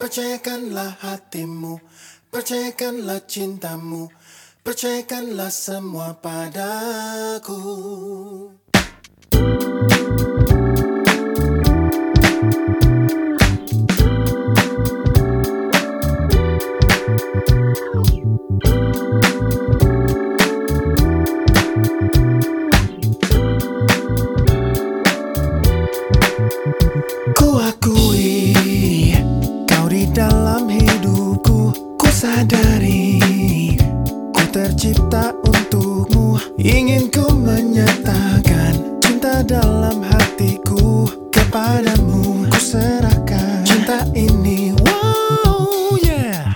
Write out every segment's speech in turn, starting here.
Percayakanlah hatimu, percayakanlah cintamu, percayakanlah semua padaku. Ku akui kau di dalam hidupku. Ku sadari ku tercipta untukmu. Ingin ku menyatakan cinta dalam hatiku kepadamu. Ku serahkan cinta ini. Wow, yeah.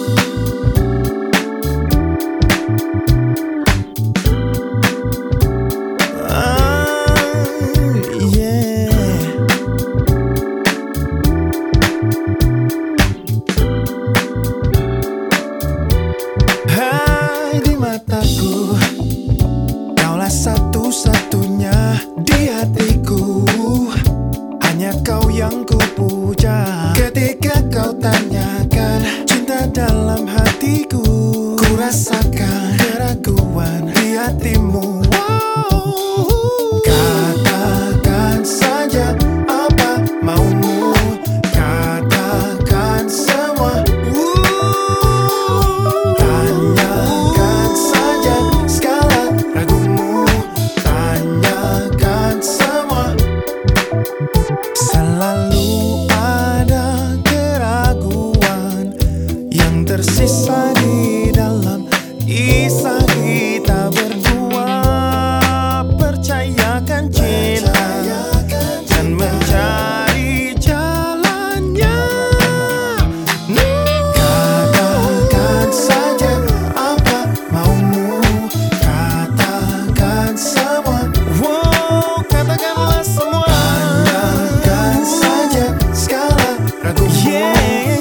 Hai, di mataku kaulah satu-satunya di hatiku. Hanya kau yang ku puja. Ketika kau tanyakan cinta dalam hatiku, ku rasakan keraguan di hatimu. Katakan saja apa maumu, katakan semua. Tanyakan saja segala ragumu, tanyakan semua. Selalu ada keraguan yang tersisa di dalam kisah kita berdua. Percayakan cinta dan mencari jalannya. Katakan saja apa maumu, katakan semua. Wow, katakanlah semua. Tanyakan saja segala ragumu.